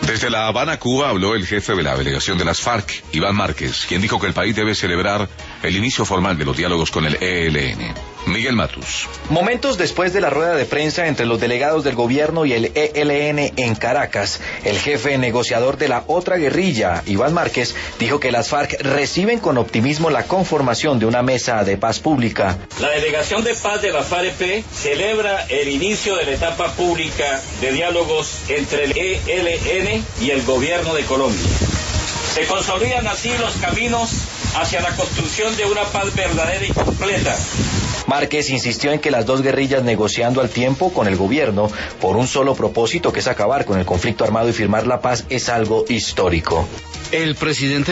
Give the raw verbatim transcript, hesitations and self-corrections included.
Desde La Habana, Cuba, habló el jefe de la delegación de las FARC, Iván Márquez, quien dijo que el país debe celebrar el inicio formal de los diálogos con el E L N. Miguel Matus. Momentos después de la rueda de prensa entre los delegados del gobierno y el E L N en Caracas, el jefe negociador de la otra guerrilla, Iván Márquez, dijo que las FARC reciben con optimismo la conformación de una mesa de paz pública. La delegación de paz de la FAREP celebra el inicio de la etapa pública de diálogos entre el E L N y el gobierno de Colombia. Se consolidan así los caminos hacia la construcción de una paz verdadera y completa. Márquez insistió en que las dos guerrillas negociando al tiempo con el gobierno por un solo propósito, que es acabar con el conflicto armado y firmar la paz, es algo histórico. El presidente